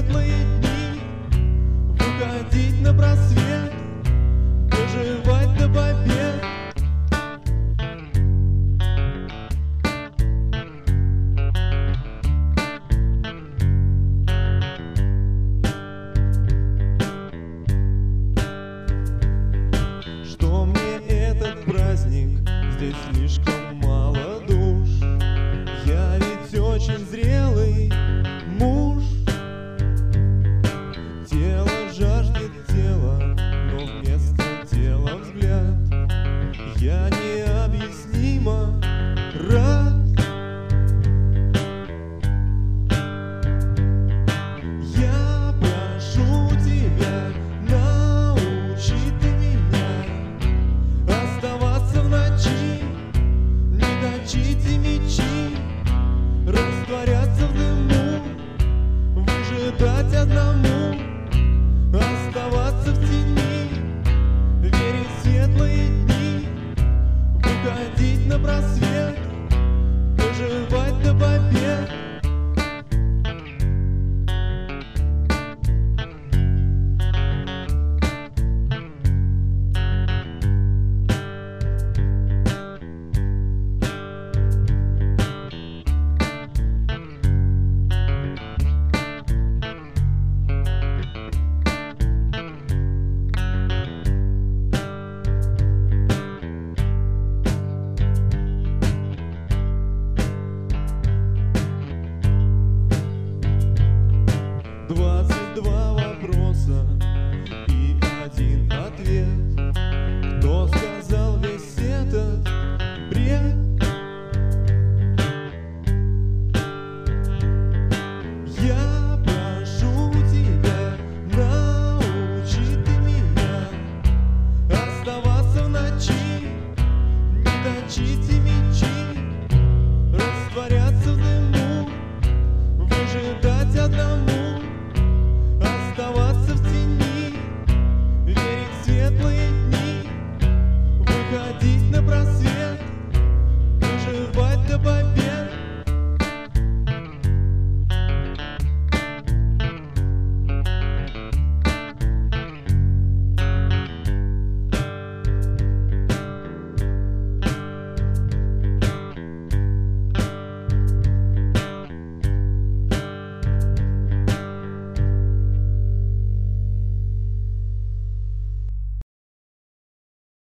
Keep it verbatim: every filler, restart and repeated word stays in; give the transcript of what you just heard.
светлые дни, выходить на просвет, доживать до побед. Что мне этот праздник? Здесь слишком мало душ. Я ведь очень зрелый муж. Тело жаждет тела, но вместо тела взгляд. Я необъяснимо рад. Я прошу тебя, научи ты меня оставаться в ночи, не точите мечи, растворяться в дыму, выжидать одному, оставаться в тени, верить в светлые дни, выходить на просвет, доживать до побед.